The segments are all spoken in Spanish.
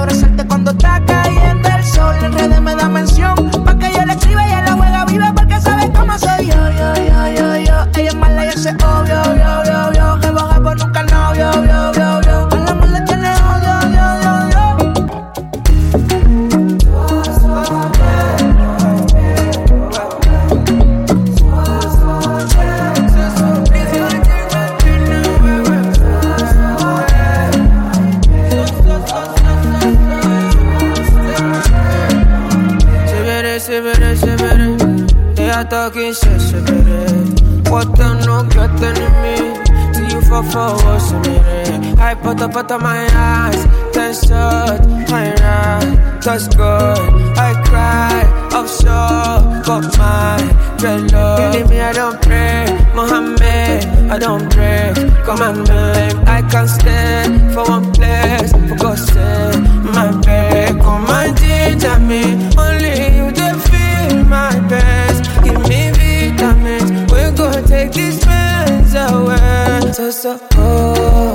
abrazarte cuando está cayendo el sol. En redes me da mención, pa' que yo le escriba y ella la juega viva porque sabe cómo soy yo. Ella es mala y ese obvio. Que baja por nunca novio. A la amor le tiene odio. Se veré. Ella talking shit, se veré. What the no get enemy. See you for what's in it. I put up my eyes. Ten shot, my right. That's good. I cry, offshore. Got my dreadlock. Believe me, I don't pray. Mohammed, I don't break. Commandment, I can't stay for one place. For God's sake, my baby, come and ginger me. Only you to feel my best. Give me vitamins. We're gonna take these pains away. So, oh.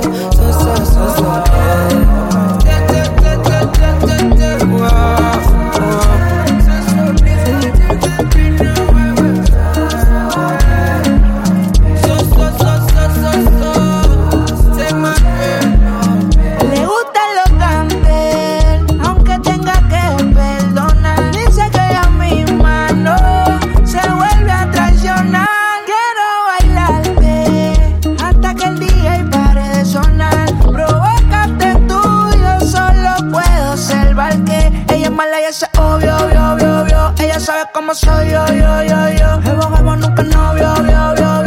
Le gusta lo candel, aunque tenga que perdonar. Dice que ella misma no se vuelve a traicionar. Quiero bailarte hasta que el DJ pare de sonar. Provócate tú, yo solo puedo observar que ella es mala y ese obvio. Ella sabe cómo soy yo. Que bajamos nunca novio.